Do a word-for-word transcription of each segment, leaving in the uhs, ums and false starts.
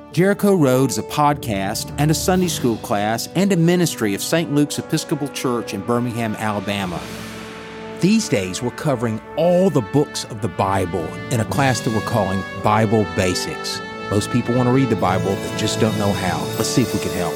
Jericho Road is a podcast and a Sunday school class and a ministry of Saint Luke's Episcopal Church in Birmingham, Alabama. These days, we're covering all the books of the Bible in a class that we're calling Bible Basics. Most people want to read the Bible, they just don't know how. Let's see if we can help.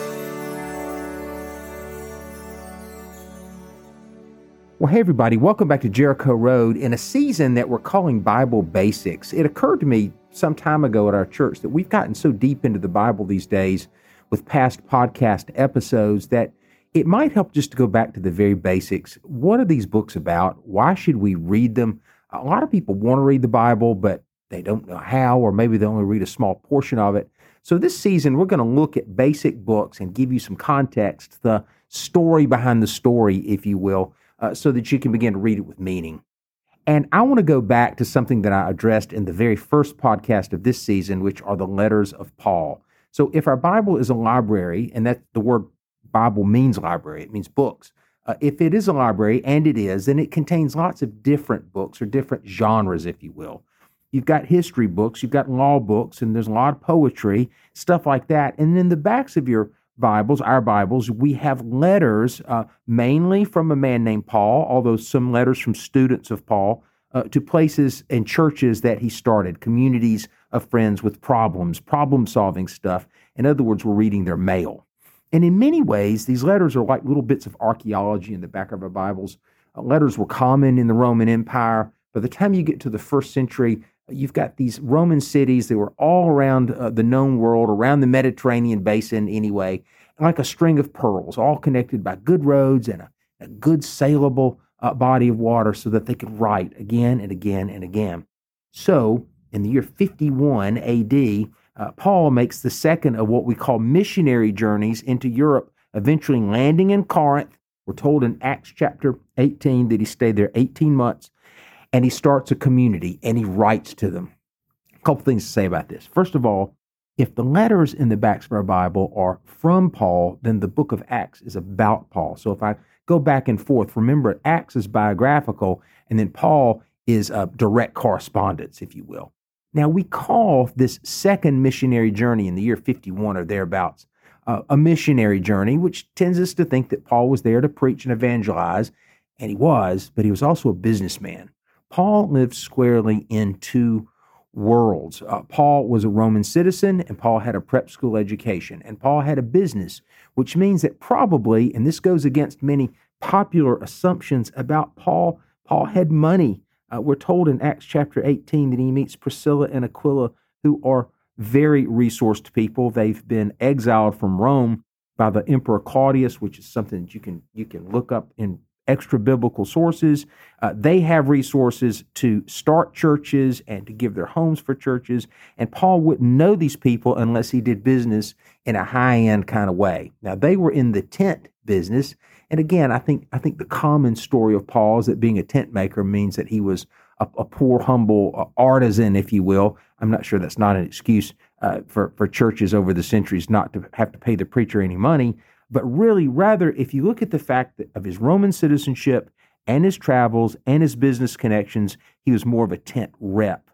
Well, hey everybody, welcome back to Jericho Road in a season that we're calling Bible Basics. It occurred to me some time ago at our church that we've gotten so deep into the Bible these days with past podcast episodes that it might help just to go back to the very basics. What are these books about? Why should we read them? A lot of people want to read the Bible, but they don't know how, or maybe they only read a small portion of it. So this season, we're going to look at basic books and give you some context, the story behind the story, if you will, uh, so that you can begin to read it with meaning. And I want to go back to something that I addressed in the very first podcast of this season, which are the letters of Paul. So if our Bible is a library, and that the word Bible means library, it means books. Uh, if it is a library, and it is, then it contains lots of different books or different genres, if you will. You've got history books, you've got law books, and there's a lot of poetry, stuff like that. And in the backs of your Bibles, our Bibles, we have letters, uh, mainly from a man named Paul, although some letters from students of Paul, uh, to places and churches that he started, communities of friends with problems, problem-solving stuff. In other words, we're reading their mail. And in many ways, these letters are like little bits of archaeology in the back of our Bibles. Uh, letters were common in the Roman Empire. By the time you get to the first century, you've got these Roman cities that were all around uh, the known world, around the Mediterranean basin anyway, like a string of pearls, all connected by good roads and a, a good sailable uh, body of water so that they could write again and again and again. So, in the year fifty-one A D, uh, Paul makes the second of what we call missionary journeys into Europe, eventually landing in Corinth. We're told in Acts chapter eighteen that he stayed there eighteen months. And he starts a community, and he writes to them. A couple things to say about this. First of all, if the letters in the backs of our Bible are from Paul, then the book of Acts is about Paul. So if I go back and forth, remember Acts is biographical, and then Paul is a direct correspondence, if you will. Now, we call this second missionary journey in the year fifty-one or thereabouts uh, a missionary journey, which tends us to think that Paul was there to preach and evangelize, and he was, but he was also a businessman. Paul lived squarely in two worlds. Uh, Paul was a Roman citizen, and Paul had a prep school education, and Paul had a business, which means that probably, and this goes against many popular assumptions about Paul, Paul had money. Uh, we're told in Acts chapter eighteen that he meets Priscilla and Aquila, who are very resourced people. They've been exiled from Rome by the Emperor Claudius, which is something that you can you can look up in extra biblical sources. Uh, they have resources to start churches and to give their homes for churches. And Paul wouldn't know these people unless he did business in a high-end kind of way. Now, they were in the tent business. And again, I think I think the common story of Paul is that being a tent maker means that he was a, a poor, humble uh, artisan, if you will. I'm not sure that's not an excuse uh, for, for churches over the centuries not to have to pay the preacher any money. But really, rather, if you look at the fact that of his Roman citizenship and his travels and his business connections, he was more of a tent rep.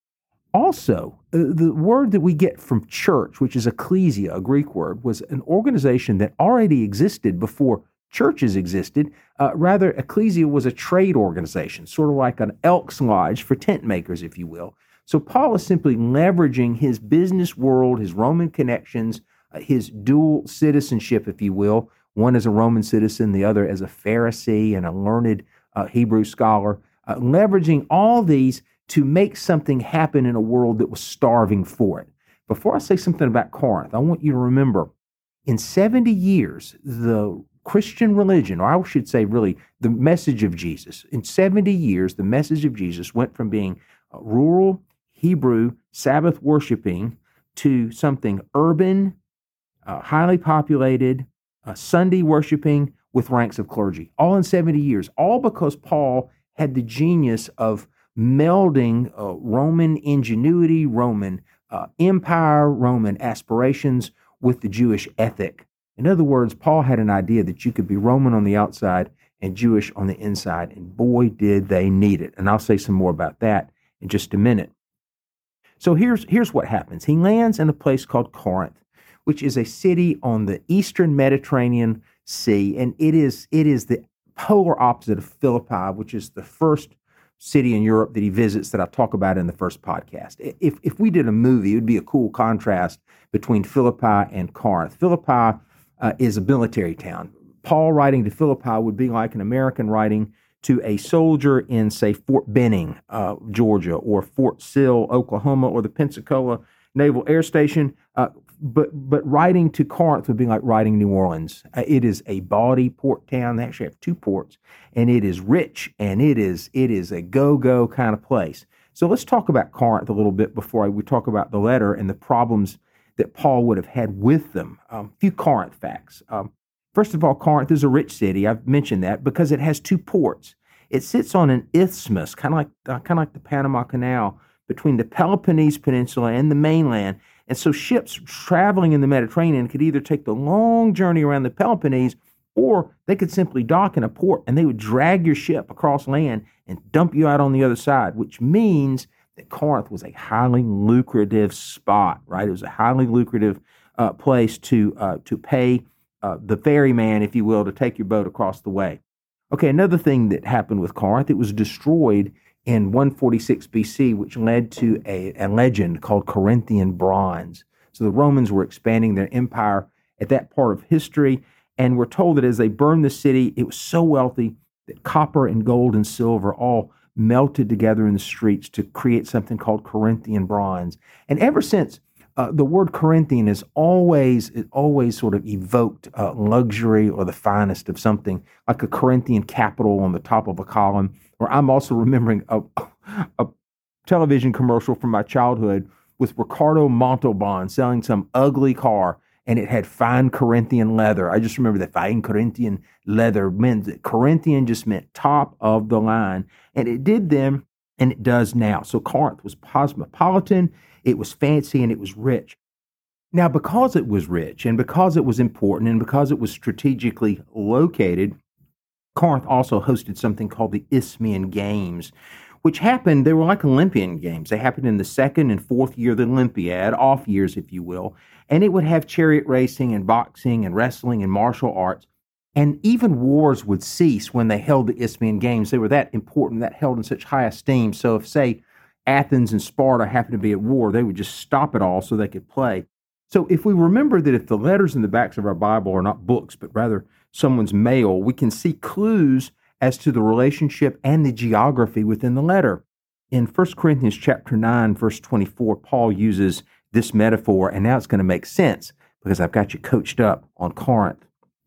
Also, the word that we get from church, which is ecclesia, a Greek word, was an organization that already existed before churches existed. Uh, rather, ecclesia was a trade organization, sort of like an Elks Lodge for tent makers, if you will. So Paul is simply leveraging his business world, his Roman connections, his dual citizenship, if you will, one as a Roman citizen, the other as a Pharisee and a learned uh, Hebrew scholar, uh, leveraging all these to make something happen in a world that was starving for it. Before I say something about Corinth, I want you to remember, in seventy years, the Christian religion, or I should say really the message of Jesus, in seventy years, the message of Jesus went from being uh, rural, Hebrew, Sabbath worshiping to something urban, Uh, highly populated, uh, Sunday worshiping with ranks of clergy, all in seventy years, all because Paul had the genius of melding uh, Roman ingenuity, Roman uh, empire, Roman aspirations with the Jewish ethic. In other words, Paul had an idea that you could be Roman on the outside and Jewish on the inside, and boy, did they need it. And I'll say some more about that in just a minute. So here's here's what happens. He lands in a place called Corinth, which is a city on the eastern Mediterranean Sea, and it is it is the polar opposite of Philippi, which is the first city in Europe that he visits that I talk about in the first podcast. If if we did a movie, it would be a cool contrast between Philippi and Corinth. Philippi uh, is a military town. Paul writing to Philippi would be like an American writing to a soldier in, say, Fort Benning, uh, Georgia, or Fort Sill, Oklahoma, or the Pensacola Naval Air Station. Uh, but but writing to Corinth would be like writing New Orleans. Uh, it is a bawdy port town. They actually have two ports, and it is rich, and it is it is a go-go kind of place. So let's talk about Corinth a little bit before I, we talk about the letter and the problems that Paul would have had with them. A um, few Corinth facts. Um, First of all, Corinth is a rich city. I've mentioned that because it has two ports. It sits on an isthmus, kind of like uh, kind of like the Panama Canal, between the Peloponnese Peninsula and the mainland. And so ships traveling in the Mediterranean could either take the long journey around the Peloponnese, or they could simply dock in a port, and they would drag your ship across land and dump you out on the other side, which means that Corinth was a highly lucrative spot, right? It was a highly lucrative uh, place to uh, to pay Uh, the ferryman, if you will, to take your boat across the way. Okay, another thing that happened with Corinth, it was destroyed in one forty-six B C, which led to a, a legend called Corinthian bronze. So the Romans were expanding their empire at that part of history, and we're told that as they burned the city, it was so wealthy that copper and gold and silver all melted together in the streets to create something called Corinthian bronze. And ever since, Uh, the word Corinthian is always it always sort of evoked uh, luxury or the finest of something, like a Corinthian capital on the top of a column. Or I'm also remembering a, a television commercial from my childhood with Ricardo Montalban selling some ugly car, and it had fine Corinthian leather. I just remember that fine Corinthian leather meant that Corinthian just meant top of the line, and it did then, and it does now. So Corinth was cosmopolitan. It was fancy, and it was rich. Now, because it was rich, and because it was important, and because it was strategically located, Corinth also hosted something called the Isthmian Games, which happened, they were like Olympian Games. They happened in the second and fourth year of the Olympiad, off years, if you will, and it would have chariot racing and boxing and wrestling and martial arts, and even wars would cease when they held the Isthmian Games. They were that important, that held in such high esteem. So if, say, Athens and Sparta happened to be at war, they would just stop it all so they could play. So if we remember that if the letters in the backs of our Bible are not books, but rather someone's mail, we can see clues as to the relationship and the geography within the letter. In First Corinthians chapter nine, verse twenty-four, Paul uses this metaphor, and now it's going to make sense because I've got you coached up on Corinth.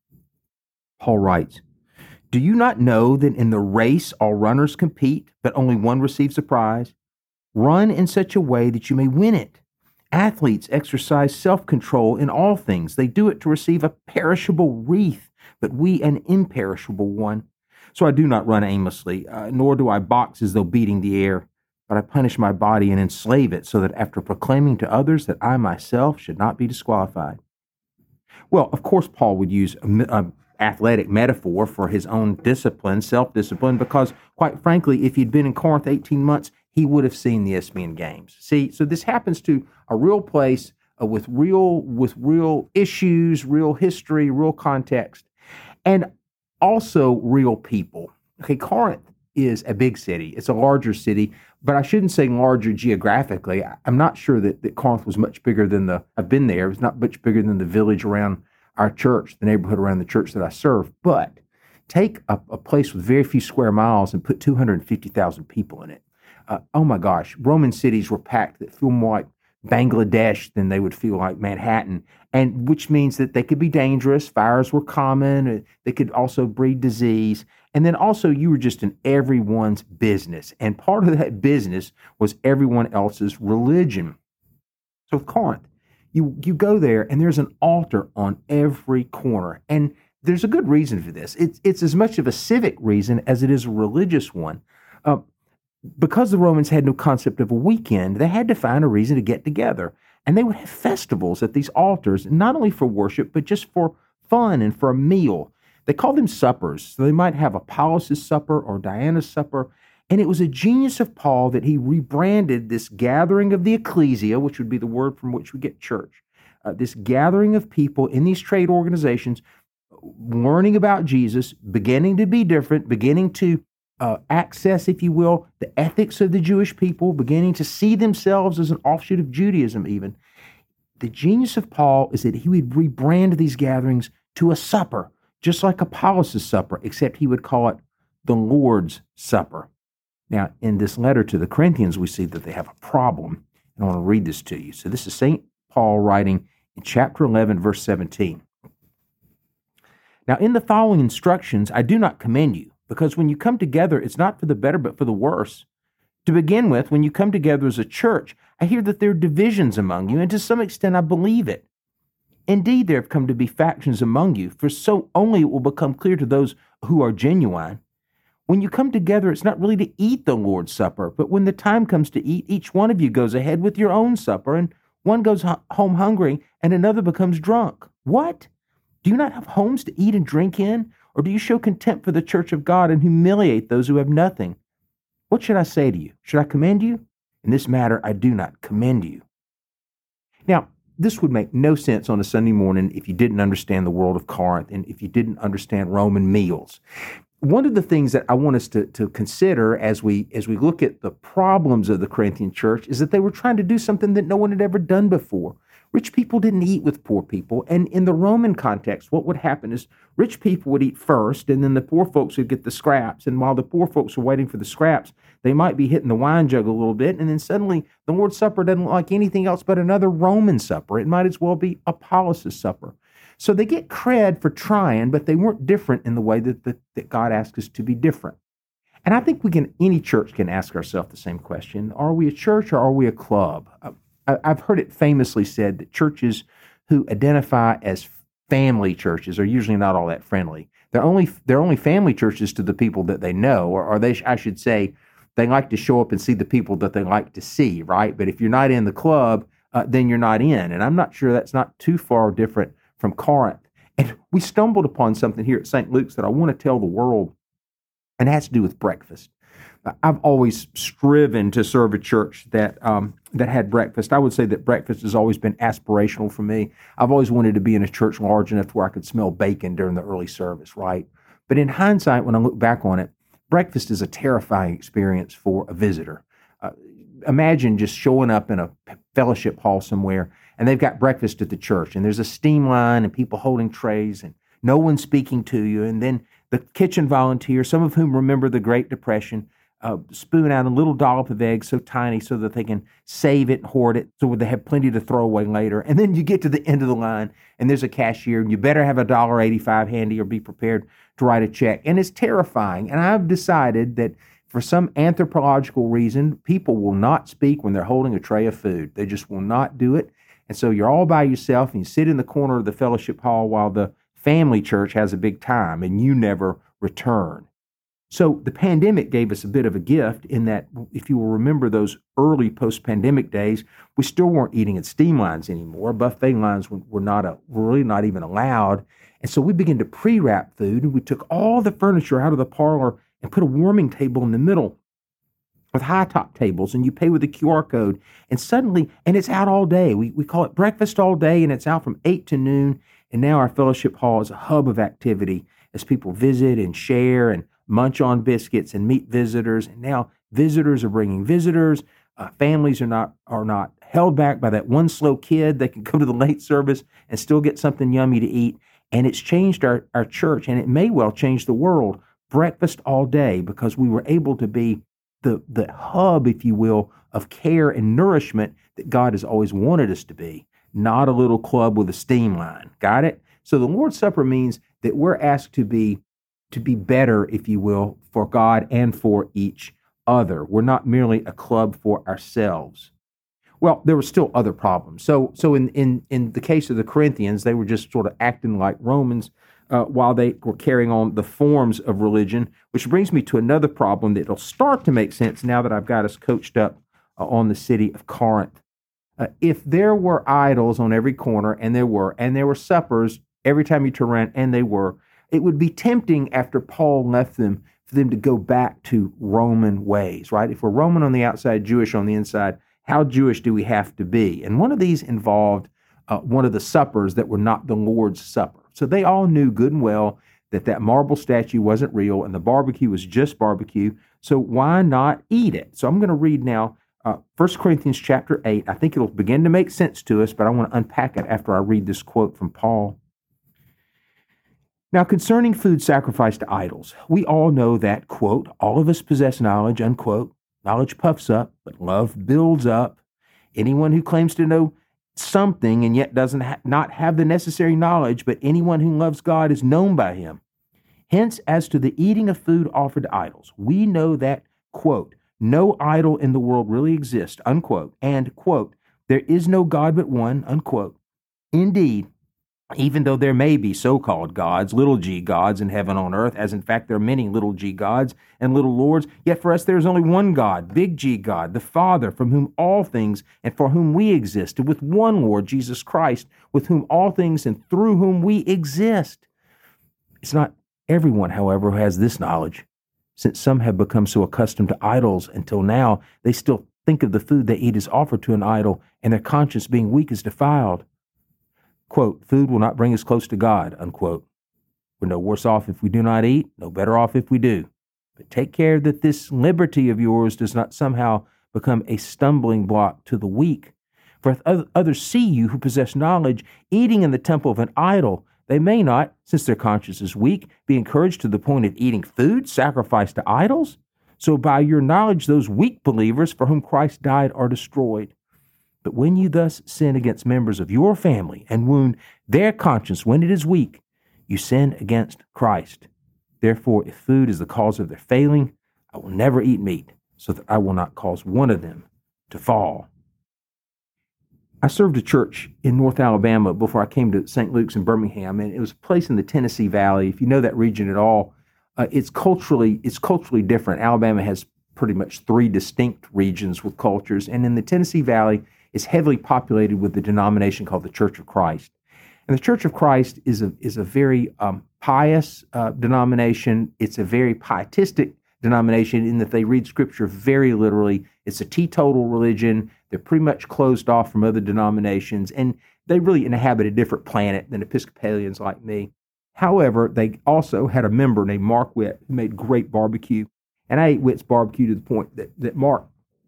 Paul writes, "Do you not know that in the race all runners compete, but only one receives a prize? Run in such a way that you may win it. Athletes exercise self-control in all things. They do it to receive a perishable wreath, but we an imperishable one. So I do not run aimlessly, uh, nor do I box as though beating the air, but I punish my body and enslave it, so that after proclaiming to others that I myself should not be disqualified." Well, of course, Paul would use an athletic metaphor for his own discipline, self-discipline, because quite frankly, if he'd been in Corinth eighteen months, he would have seen the Isthmian Games. See, so this happens to a real place uh, with real with real issues, real history, real context, and also real people. Okay, Corinth is a big city. It's a larger city, but I shouldn't say larger geographically. I'm not sure that, that Corinth was much bigger than the, I've been there, it was not much bigger than the village around our church, the neighborhood around the church that I serve. But take a, a place with very few square miles and put two hundred fifty thousand people in it. Uh, oh my gosh, Roman cities were packed that feel more like Bangladesh than they would feel like Manhattan, and which means that they could be dangerous. Fires were common. They could also breed disease. And then also you were just in everyone's business. And part of that business was everyone else's religion. So Corinth, you, you go there and there's an altar on every corner. And there's a good reason for this. It's, it's as much of a civic reason as it is a religious one. Uh, Because the Romans had no concept of a weekend, they had to find a reason to get together. And they would have festivals at these altars, not only for worship, but just for fun and for a meal. They called them suppers. So they might have Apollos' supper or Diana's supper. And it was a genius of Paul that he rebranded this gathering of the ecclesia, which would be the word from which we get church, uh, this gathering of people in these trade organizations, learning about Jesus, beginning to be different, beginning to uh, access, if you will, the ethics of the Jewish people, beginning to see themselves as an offshoot of Judaism even. The genius of Paul is that he would rebrand these gatherings to a supper, just like Apollos' supper, except he would call it the Lord's Supper. Now, in this letter to the Corinthians, we see that they have a problem, and I want to read this to you. So this is Saint Paul writing in chapter eleven, verse seventeen. Now, in the following instructions, I do not commend you, because when you come together, it's not for the better, but for the worse. To begin with, when you come together as a church, I hear that there are divisions among you, and to some extent I believe it. Indeed, there have come to be factions among you, for so only it will become clear to those who are genuine. When you come together, it's not really to eat the Lord's Supper, but when the time comes to eat, each one of you goes ahead with your own supper, and one goes home hungry, and another becomes drunk. What? Do you not have homes to eat and drink in? Or do you show contempt for the church of God and humiliate those who have nothing? What should I say to you? Should I commend you? In this matter, I do not commend you. Now, this would make no sense on a Sunday morning if you didn't understand the world of Corinth and if you didn't understand Roman meals. One of the things that I want us to, to consider as we as we look at the problems of the Corinthian church is that they were trying to do something that no one had ever done before. Rich people didn't eat with poor people, and in the Roman context, what would happen is rich people would eat first, and then the poor folks would get the scraps, and while the poor folks were waiting for the scraps, they might be hitting the wine jug a little bit, and then suddenly the Lord's Supper doesn't look like anything else but another Roman supper. It might as well be Apollos' supper. So they get cred for trying, but they weren't different in the way that, the, that God asked us to be different. And I think we can, any church can ask ourselves the same question. Are we a church or are we a club? I, I've heard it famously said that churches who identify as family churches are usually not all that friendly. They're only, they're only family churches to the people that they know, or, or they, I should say, they like to show up and see the people that they like to see, right? But if you're not in the club, uh, then you're not in. And I'm not sure that's not too far different from Corinth. And we stumbled upon something here at Saint Luke's that I want to tell the world, and it has to do with breakfast. I've always striven to serve a church that um, that had breakfast. I would say that breakfast has always been aspirational for me. I've always wanted to be in a church large enough where I could smell bacon during the early service, right? But in hindsight, when I look back on it, breakfast is a terrifying experience for a visitor. Uh, imagine just showing up in a fellowship hall somewhere, and they've got breakfast at the church, and there's a steam line and people holding trays, and no one speaking to you, and then the kitchen volunteers, some of whom remember the Great Depression, Uh, spoon out a little dollop of egg so tiny so that they can save it and hoard it so they have plenty to throw away later. And then you get to the end of the line and there's a cashier and you better have a one dollar eighty-five handy or be prepared to write a check. And it's terrifying. And I've decided that for some anthropological reason, people will not speak when they're holding a tray of food. They just will not do it. And so you're all by yourself and you sit in the corner of the fellowship hall while the family church has a big time and you never return. So the pandemic gave us a bit of a gift in that, if you will remember those early post-pandemic days, we still weren't eating at steam lines anymore. Buffet lines were not a, were really not even allowed. And so we began to pre-wrap food, and we took all the furniture out of the parlor and put a warming table in the middle with high-top tables, and you pay with a Q R code. And suddenly, and it's out all day. We, we call it breakfast all day, and it's out from eight to noon. And now our fellowship hall is a hub of activity as people visit and share and munch on biscuits and meet visitors. And now visitors are bringing visitors. Uh, families are not are not held back by that one slow kid. They can go to the late service and still get something yummy to eat. And it's changed our, our church, and it may well change the world. Breakfast all day, because we were able to be the, the hub, if you will, of care and nourishment that God has always wanted us to be, not a little club with a steam line. Got it? So the Lord's Supper means that we're asked to be to be better, if you will, for God and for each other. We're not merely a club for ourselves. Well, there were still other problems. So so in, in, in the case of the Corinthians, they were just sort of acting like Romans uh, while they were carrying on the forms of religion, which brings me to another problem that will start to make sense now that I've got us coached up uh, on the city of Corinth. Uh, if there were idols on every corner, and there were, and there were suppers every time you turn around, and they were, it would be tempting after Paul left them for them to go back to Roman ways, right? If we're Roman on the outside, Jewish on the inside, how Jewish do we have to be? And one of these involved uh, one of the suppers that were not the Lord's Supper. So they all knew good and well that that marble statue wasn't real and the barbecue was just barbecue. So why not eat it? So I'm going to read now uh, First Corinthians chapter eight. I think it'll begin to make sense to us, but I want to unpack it after I read this quote from Paul. Now, concerning food sacrificed to idols, we all know that, quote, all of us possess knowledge, unquote. Knowledge puffs up, but love builds up. Anyone who claims to know something and yet doesn't ha- not have the necessary knowledge, but anyone who loves God is known by him. Hence, as to the eating of food offered to idols, we know that, quote, no idol in the world really exists, unquote, and, quote, there is no God but one, unquote. Indeed, even though there may be so-called gods, little g gods in heaven on earth, as in fact there are many little g gods and little lords, yet for us there is only one God, big G God, the Father, from whom all things and for whom we exist, and with one Lord, Jesus Christ, with whom all things and through whom we exist. It's not everyone, however, who has this knowledge, since some have become so accustomed to idols until now, they still think of the food they eat as offered to an idol, and their conscience being weak is defiled. Quote, food will not bring us close to God, unquote. We're no worse off if we do not eat, no better off if we do. But take care that this liberty of yours does not somehow become a stumbling block to the weak. For if others see you who possess knowledge eating in the temple of an idol, they may not, since their conscience is weak, be encouraged to the point of eating food sacrificed to idols. So by your knowledge, those weak believers for whom Christ died are destroyed. But when you thus sin against members of your family and wound their conscience when it is weak, you sin against Christ. Therefore, if food is the cause of their failing, I will never eat meat, so that I will not cause one of them to fall. I served a church in North Alabama before I came to Saint Luke's in Birmingham, and it was a place in the Tennessee Valley. If you know that region at all, uh, it's culturally it's culturally different. Alabama has pretty much three distinct regions with cultures, and in the Tennessee Valley, is heavily populated with the denomination called the Church of Christ. And the Church of Christ is a is a very um, pious uh, denomination. It's a very pietistic denomination in that they read Scripture very literally. It's a teetotal religion. They're pretty much closed off from other denominations, and they really inhabit a different planet than Episcopalians like me. However, they also had a member named Mark Witt who made great barbecue. And I ate Witt's barbecue to the point that, that Mark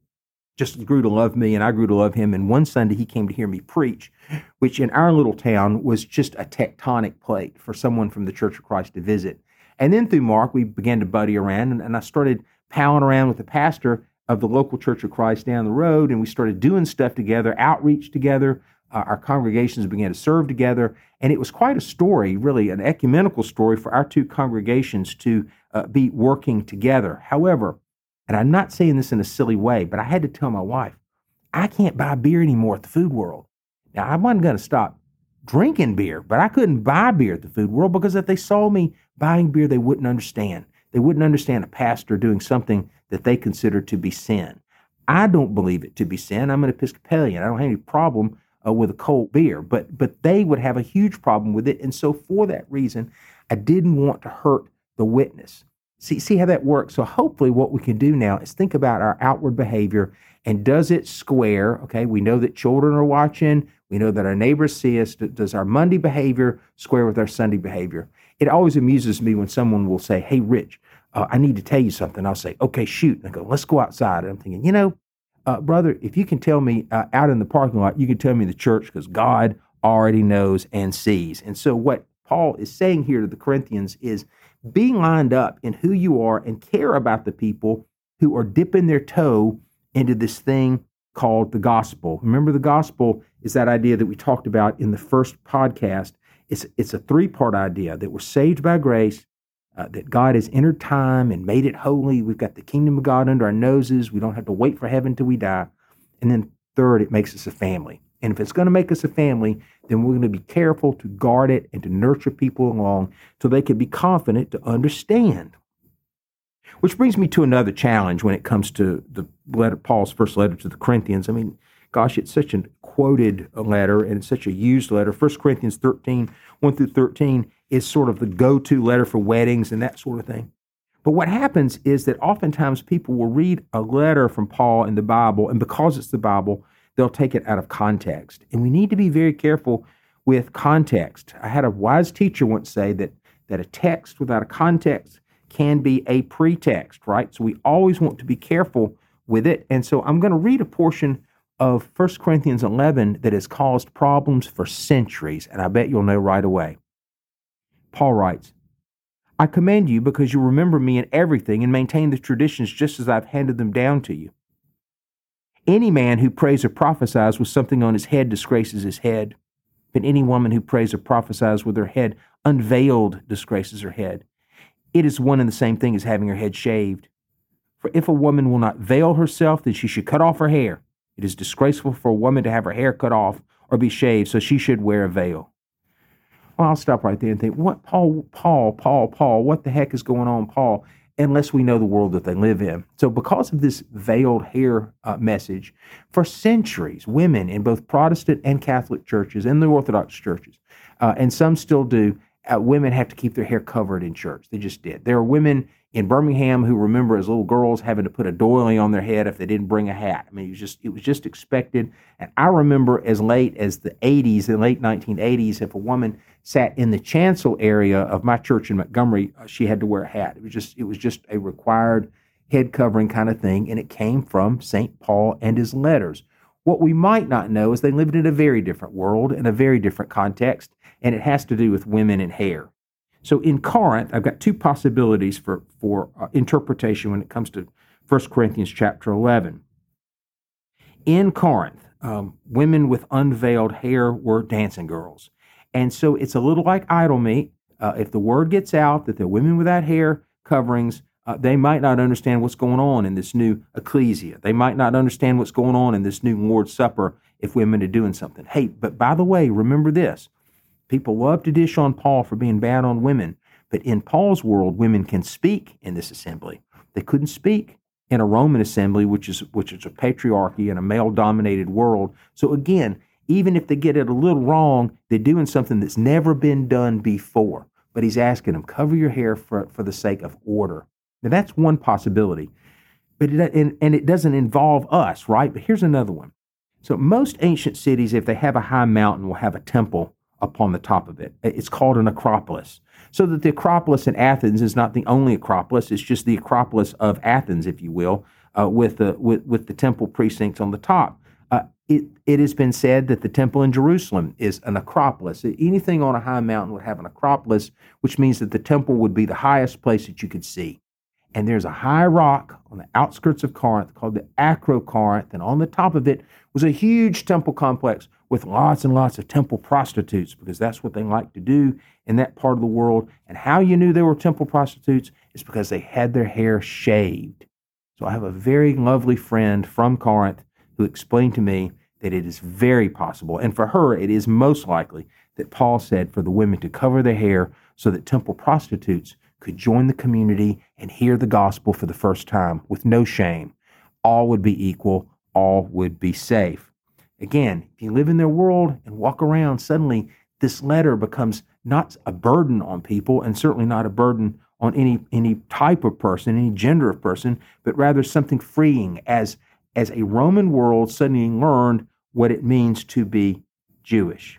just grew to love me, and I grew to love him. And one Sunday he came to hear me preach, which in our little town was just a tectonic plate for someone from the Church of Christ to visit. And then through Mark, we began to buddy around, and, and I started palling around with the pastor of the local Church of Christ down the road, and we started doing stuff together, outreach together. Uh, our congregations began to serve together, and it was quite a story, really an ecumenical story for our two congregations to uh, be working together. However, and I'm not saying this in a silly way, but I had to tell my wife, I can't buy beer anymore at the Food World. Now, I wasn't going to stop drinking beer, but I couldn't buy beer at the Food World because if they saw me buying beer, they wouldn't understand. They wouldn't understand a pastor doing something that they consider to be sin. I don't believe it to be sin. I'm an Episcopalian. I don't have any problem uh, with a cold beer, but but they would have a huge problem with it. And so for that reason, I didn't want to hurt the witness. See, see how that works? So hopefully what we can do now is think about our outward behavior and does it square? Okay, we know that children are watching. We know that our neighbors see us. Does our Monday behavior square with our Sunday behavior? It always amuses me when someone will say, hey, Rich, uh, I need to tell you something. I'll say, okay, shoot. And I go, let's go outside. And I'm thinking, you know, uh, brother, if you can tell me uh, out in the parking lot, you can tell me in the church because God already knows and sees. And so what Paul is saying here to the Corinthians is be lined up in who you are and care about the people who are dipping their toe into this thing called the gospel. Remember, the gospel is that idea that we talked about in the first podcast. It's, it's a three-part idea that we're saved by grace, uh, that God has entered time and made it holy. We've got the kingdom of God under our noses. We don't have to wait for heaven till we die. And then third, it makes us a family. And if it's going to make us a family, then we're going to be careful to guard it and to nurture people along so they can be confident to understand. Which brings me to another challenge when it comes to the letter, Paul's first letter to the Corinthians. I mean, gosh, it's such a quoted letter and it's such a used letter. First Corinthians thirteen, one through thirteen is sort of the go-to letter for weddings and that sort of thing. But what happens is that oftentimes people will read a letter from Paul in the Bible, and because it's the Bible, they'll take it out of context. And we need to be very careful with context. I had a wise teacher once say that, that a text without a context can be a pretext, right? So we always want to be careful with it. And so I'm going to read a portion of First Corinthians eleven that has caused problems for centuries, and I bet you'll know right away. Paul writes, I commend you because you remember me in everything and maintain the traditions just as I've handed them down to you. Any man who prays or prophesies with something on his head disgraces his head, but any woman who prays or prophesies with her head unveiled disgraces her head. It is one and the same thing as having her head shaved. For if a woman will not veil herself, then she should cut off her hair. It is disgraceful for a woman to have her hair cut off or be shaved, so she should wear a veil. Well, I'll stop right there and think, what, Paul, Paul, Paul, Paul, what the heck is going on, Paul? Unless we know the world that they live in. So because of this veiled hair uh, message, for centuries, women in both Protestant and Catholic churches and the Orthodox churches, uh, and some still do, uh, women have to keep their hair covered in church. They just did. There are women in Birmingham who remember as little girls having to put a doily on their head if they didn't bring a hat. I mean, it was just it was just expected. And I remember as late as the eighties, the late nineteen eighties, if a woman sat in the chancel area of my church in Montgomery, uh, she had to wear a hat. It was just it was just a required head covering kind of thing, and it came from Saint Paul and his letters. What we might not know is they lived in a very different world, in a very different context, and it has to do with women and hair. So in Corinth, I've got two possibilities for, for uh, interpretation when it comes to First Corinthians chapter eleven. In Corinth, um, women with unveiled hair were dancing girls. And so it's a little like idol meat. Uh, if the word gets out that they're women without hair coverings, uh, they might not understand what's going on in this new ecclesia. They might not understand what's going on in this new Lord's Supper if women are doing something. Hey, but by the way, remember this. People love to dish on Paul for being bad on women, but in Paul's world, women can speak in this assembly. They couldn't speak in a Roman assembly, which is which is a patriarchy and a male-dominated world. So again, even if they get it a little wrong, they're doing something that's never been done before. But he's asking them, cover your hair for, for the sake of order. Now, that's one possibility, but it, and, and it doesn't involve us, right? But here's another one. So most ancient cities, if they have a high mountain, will have a temple upon the top of it. It's called an Acropolis. So that the Acropolis in Athens is not the only Acropolis, it's just the Acropolis of Athens, if you will, uh, with, the, with, with the temple precincts on the top. Uh, it, it has been said that the temple in Jerusalem is an Acropolis. Anything on a high mountain would have an Acropolis, which means that the temple would be the highest place that you could see. And there's a high rock on the outskirts of Corinth called the Acrocorinth, and on the top of it was a huge temple complex with lots and lots of temple prostitutes, because that's what they like to do in that part of the world. And how you knew they were temple prostitutes is because they had their hair shaved. So I have a very lovely friend from Corinth who explained to me that it is very possible, and for her it is most likely, that Paul said for the women to cover their hair so that temple prostitutes could join the community and hear the gospel for the first time with no shame. All would be equal. All would be safe. Again, if you live in their world and walk around, suddenly this letter becomes not a burden on people, and certainly not a burden on any any type of person, any gender of person, but rather something freeing as, as a Roman world suddenly learned what it means to be Jewish.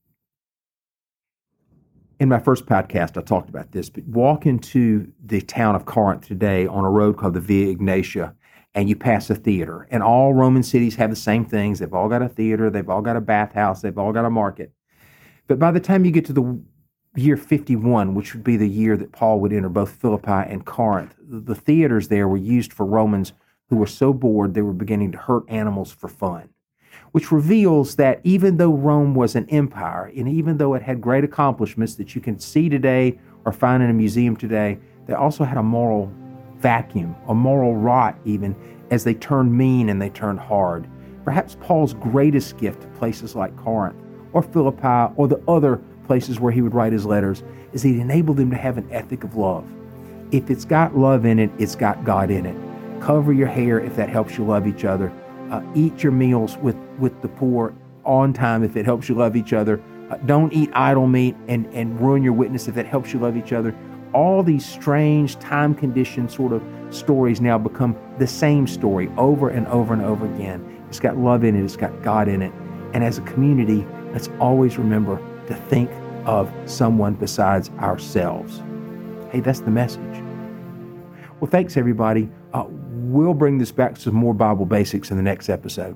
In my first podcast, I talked about this, but walk into the town of Corinth today on a road called the Via Egnatia, and you pass a theater. And all Roman cities have the same things. They've all got a theater. They've all got a bathhouse. They've all got a market. But by the time you get to the year fifty-one, which would be the year that Paul would enter both Philippi and Corinth, the theaters there were used for Romans who were so bored they were beginning to hurt animals for fun, which reveals that even though Rome was an empire, and even though it had great accomplishments that you can see today or find in a museum today, they also had a moral vacuum, a moral rot even, as they turned mean and they turned hard. Perhaps Paul's greatest gift to places like Corinth or Philippi or the other places where he would write his letters is he'd enable them to have an ethic of love. If it's got love in it, it's got God in it. Cover your hair if that helps you love each other. Uh, eat your meals with, with the poor on time if it helps you love each other. Uh, don't eat idle meat and, and ruin your witness if it helps you love each other. all these strange time-conditioned sort of stories now become the same story over and over and over again. It's got love in it. It's got God in it. And as a community, let's always remember to think of someone besides ourselves. Hey, that's the message. Well, thanks, everybody. Uh, we'll bring this back to some more Bible basics in the next episode.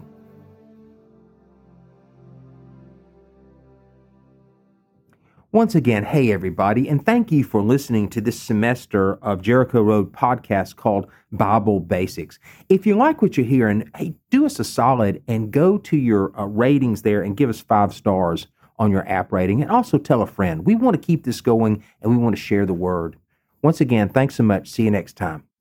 Once again, hey everybody, and thank you for listening to this semester of Jericho Road podcast called Bible Basics. If you like what you're hearing, hey, do us a solid and go to your uh, ratings there and give us five stars on your app rating, and also tell a friend. We want to keep this going, and we want to share the word. Once again, thanks so much. See you next time.